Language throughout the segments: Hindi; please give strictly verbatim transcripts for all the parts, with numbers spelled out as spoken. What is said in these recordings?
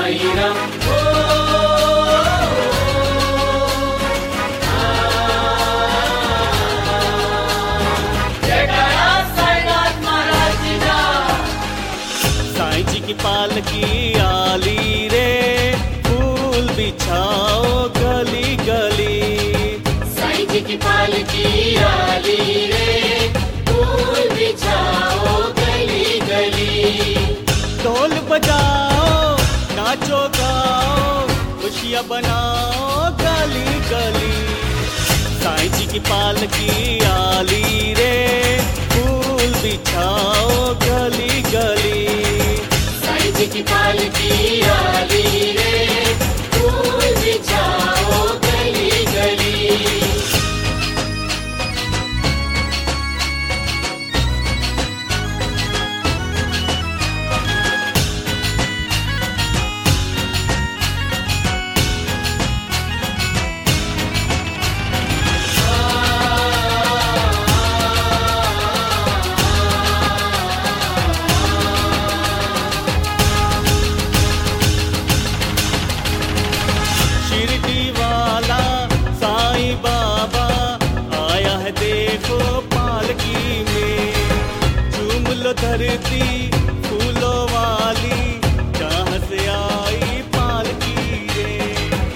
साईं राम ओ जटाया साईनाथ महाराज जी दा। साईं जी की पालकी आली रे, फूल बिछाओ गली गली। साईं जी की पालकी आली रे, फूल बिछाओ गली गली। ढोल बजाओ नाचो गाओ, खुशियाँ बनाओ गली गली। साईं जी की पालकी आली रे, फूल बिछाओ गली गली। साईं जी की पालकी आली रे, फूल बिछाओ गली गली। शिरडी वाला साईं बाबा आया है देखो पालकी में। झूम लो धरती फूलों वाली, जहाँ से आई पालकी रे।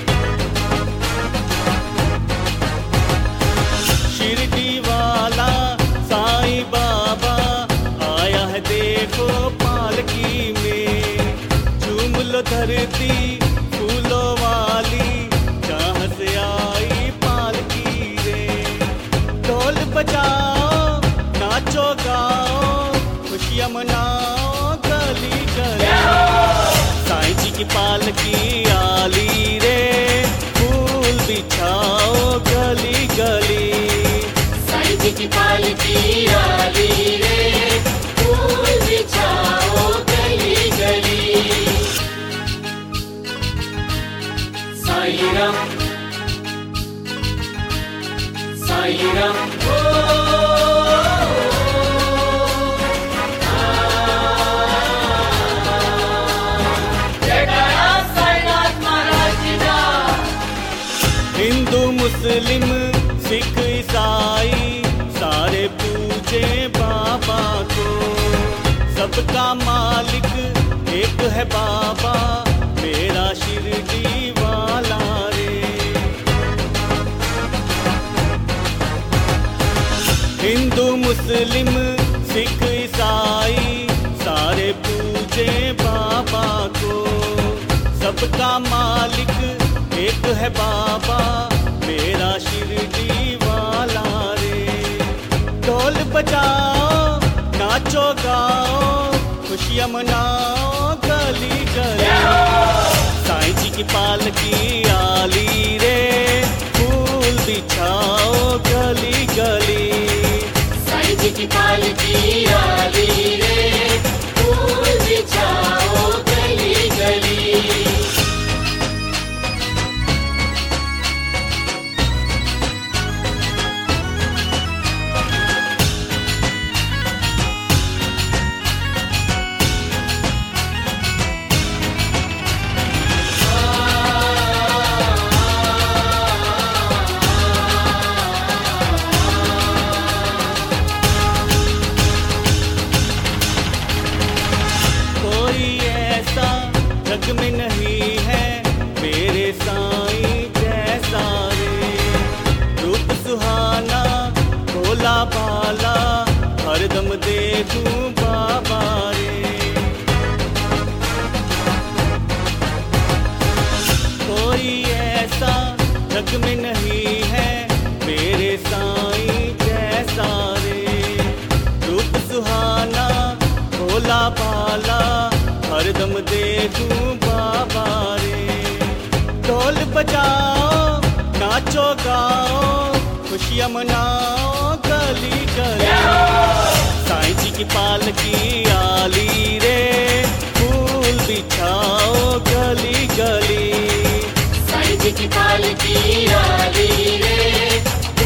शिरडी वाला साईं बाबा आया है देखो पालकी में। झूम लो धरती फूलों वाली, जहाँ से आई पालकी रे। ढोल बजाओ नाचो गाओ, खुशियाँ मनाओ गली गली। साईं जी की पालकी आली रे, फूल बिछाओ गली गली। साईं जी की पालकी आली रे, फूल बिछाओ गली गली। साईं राम साईं राम ओ जटाया साईनाथ महाराज जी दा। हिंदू मुस्लिम सिख ईसाई सारे पूजे बाबा को। सबका मालिक एक है बाबा, मेरा शिरडी वाला रे। हिंदू मुस्लिम सिख ईसाई सारे पूजे बाबा को। सबका मालिक एक है बाबा, मेरा शिरडी वाला रे। ढोल बजाओ नाचो गाओ, खुशियाँ मनाओ गली गली। साईं जी की पालकी आली रे, फूल बिछाओ गली गली। साईं जी की पालकी आली रे, फूल बिछाओ गली गली। कोई ऐसा जग में नहीं है मेरे साईं जैसा रे। रूप सुहाना भोला भाला, हरदम देखूं बाबा रे। कोई ऐसा जग में नहीं है मेरे साईं जैसा रे। रूप सुहाना भोला भाला, हरदम देखूं बाबा रे। ढोल बजाओ नाचो गाओ, खुशियाँ मनाओ गली गली। साईं जी की पालकी आली रे, फूल बिछाओ गली गली। साईं जी की पालकी आली रे,